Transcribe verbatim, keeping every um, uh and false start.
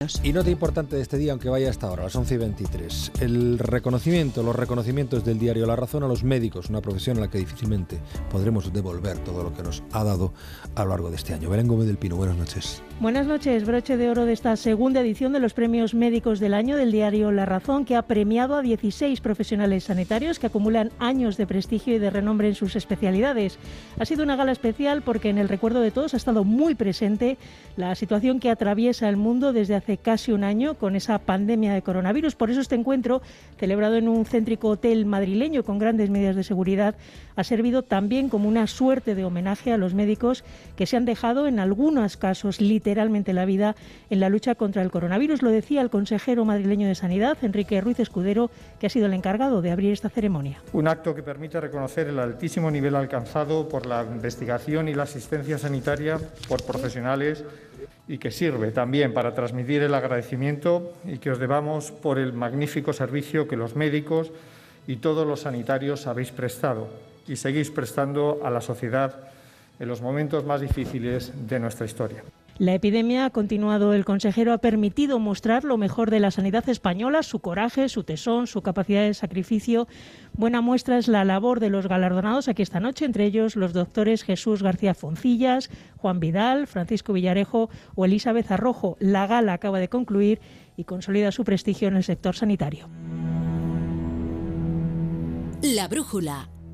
Y nota importante de este día, aunque vaya hasta ahora, a las once y veintitrés. El reconocimiento, los reconocimientos del diario La Razón a los médicos, una profesión en la que difícilmente podremos devolver todo lo que nos ha dado a lo largo de este año. Belén Gómez del Pino, buenas noches. Buenas noches. Broche de oro de esta segunda edición de los premios médicos del año del diario La Razón, que ha premiado a dieciséis profesionales sanitarios que acumulan años de prestigio y de renombre en sus especialidades. Ha sido una gala especial porque en el recuerdo de todos ha estado muy presente la situación que atraviesa el mundo desde hace casi un año con esa pandemia de coronavirus. Por eso este encuentro, celebrado en un céntrico hotel madrileño con grandes medidas de seguridad, ha servido también como una suerte de homenaje a los médicos que se han dejado en algunos casos literalmente la vida en la lucha contra el coronavirus. Lo decía el consejero madrileño de Sanidad, Enrique Ruiz Escudero, que ha sido el encargado de abrir esta ceremonia. Un acto que permite reconocer el altísimo nivel alcanzado por la investigación y la asistencia sanitaria por profesionales y que sirve también para transmitir el agradecimiento y que os debamos por el magnífico servicio que los médicos y todos los sanitarios habéis prestado y seguís prestando a la sociedad en los momentos más difíciles de nuestra historia. La epidemia, ha continuado el consejero, ha permitido mostrar lo mejor de la sanidad española, su coraje, su tesón, su capacidad de sacrificio. Buena muestra es la labor de los galardonados aquí esta noche, entre ellos los doctores Jesús García Foncillas, Juan Vidal, Francisco Villarejo o Elizabeth Arrojo. La gala acaba de concluir y consolida su prestigio en el sector sanitario. La Brújula.